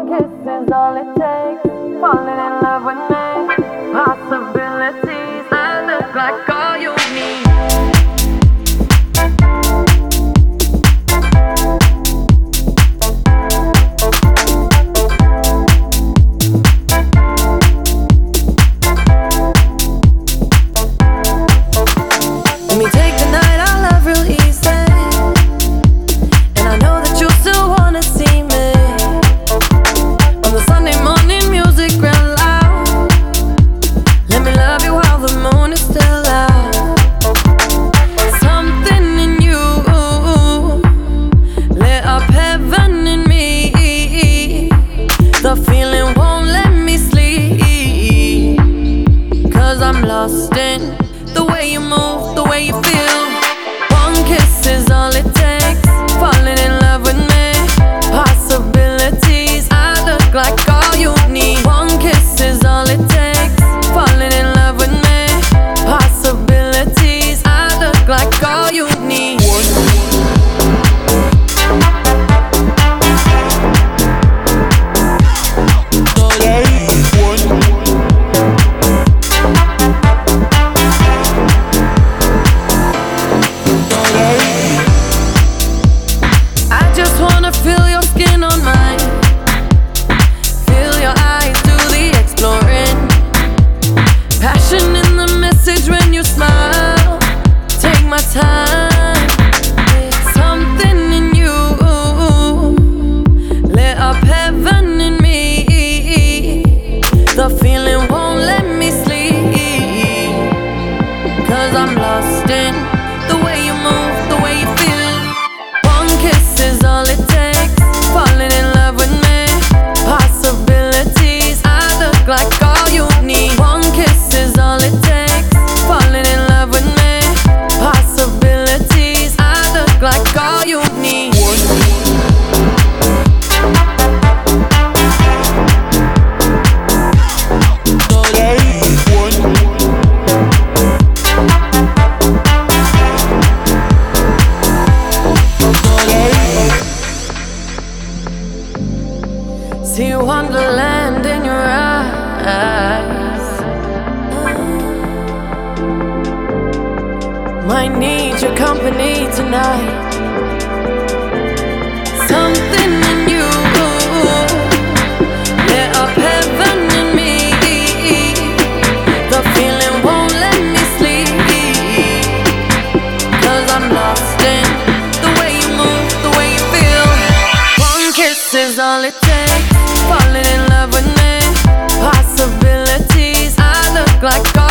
kiss is all it takes. Falling in love with me. Possibilities. I look like all you need. The way you move, the way you feel. One kiss is all it takes. Falling in love with me. Possibilities. I look like all you need. One kiss is all it takes. Falling in love with me. Possibilities. I look like all you need. Feel your skin on mine. Feel your eyes do the exploring. Passion in the message when you smile. Take my time. Something in you lit up heaven in me. The feeling won't let me sleep. 'Cause I'm lost in the way you move, the way you feel. One kiss is all it takes. Falling in love with me. Possibilities. I look like all you need. One kiss is all it takes. Falling in love with me. Possibilities. I look like all you need. See wonderland in your eyes. Might need your company tonight. Something in you lit up heaven in me. The feeling won't let me sleep. 'Cause I'm lost in the way you move, the way you feel. One kiss is all it takes. Falling in love with me. Possibilities. I look like